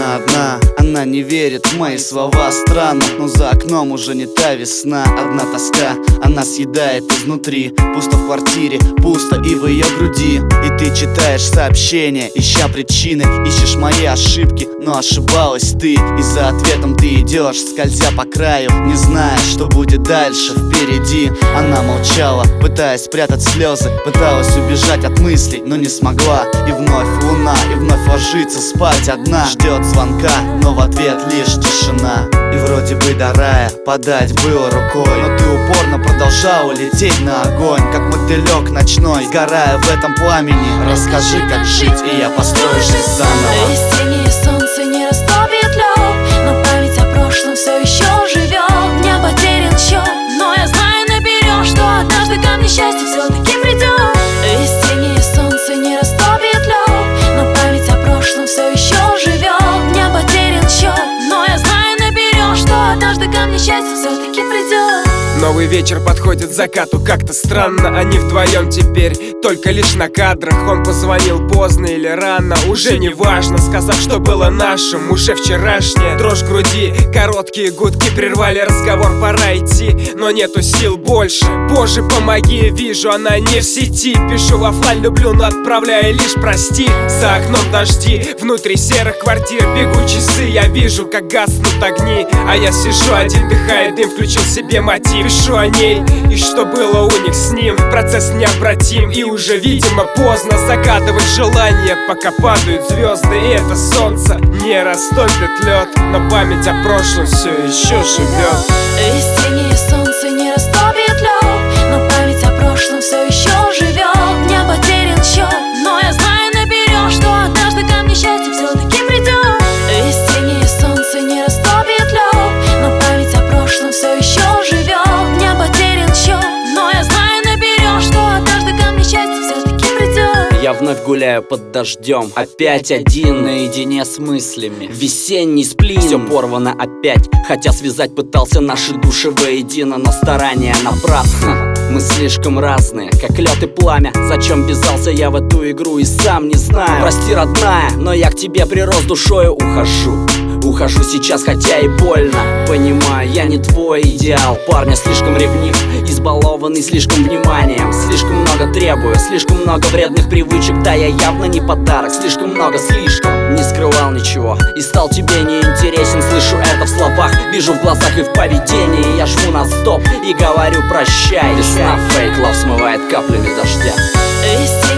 Она одна, она не верит в мои слова. Странно, но за окном уже не та весна. Одна тоска, она съедает изнутри. Пусто в квартире, пусто и в ее груди. И ты читаешь сообщения, ища причины. Ищешь мои ошибки, но ошибалась ты. И за ответом ты идешь, скользя по краю, не зная, что будет дальше впереди. Она молчала, пытаясь спрятать слезы. Пыталась убежать от мыслей, но не смогла. И вновь луна, и вновь ложится спать одна. Ждет звонка, но в ответ лишь тишина. И вроде бы до рая подать было рукой, но ты упорно продолжала лететь на огонь, как мотылек ночной, сгорая в этом пламени. Расскажи, как жить, и я построю жизнь заново. Из тени и солнце не растопит лед, но память о прошлом все еще живет. Не потерян счет, но я знаю наперед, что однажды ко мне счастье все-таки придет. Из тени и солнце не растопит лед, но память о прошлом все еще живет. Не потерян счет, но я знаю наперед, что однажды ко мне счастье все-таки придет. Новый вечер подходит к закату, как-то странно. Они вдвоем теперь, только лишь на кадрах. Он позвонил поздно или рано, уже не важно, сказав, что было нашим, уже вчерашнее. Дрожь в груди, короткие гудки прервали разговор, пора идти, но нету сил больше. Боже, помоги, вижу, она не в сети. Пишу в оффлайн, люблю, но отправляю лишь прости. За окном дожди, внутри серых квартир бегут часы. Я вижу, как гаснут огни, а я сижу один, дыхая дым, включил себе мотив. Пишу о ней, и что было у них с ним. Процесс необратим, и уже, видимо, поздно загадывать желание, пока падают звезды, и это солнце не растопит лед, но память о прошлом все еще живет. Из тени и солнце не растопит лед, но память о прошлом все еще живет. Не потерян счет, но я знаю наперед, что однажды ко мне счастье все-таки придет. Из тени и солнце не растопит лед, но память о прошлом все еще живет. Не потерян счет, но я знаю наперед, что однажды ко мне счастье все-таки придет. Я вновь гуляю под дождем, опять один, наедине с мыслями. Весенний сплин, все порвано опять, хотя связать пытался наши души воедино, но старания напрасно. Мы слишком разные, как лед и пламя. Зачем ввязался я в эту игру и сам не знаю. Прости, родная, но я к тебе прирос душою, Ухожу сейчас, хотя и больно. Понимаю, я не твой идеал. Парня слишком ревнив, избалованный слишком вниманием. Слишком много требую, слишком много вредных привычек. Да, я явно не подарок, слишком много, слишком. Не скрывал ничего и стал тебе неинтересен. Слышу это в словах, вижу в глазах и в поведении. Я жму на стоп и говорю прощай. Весна, фейк, лав смывает каплями дождя.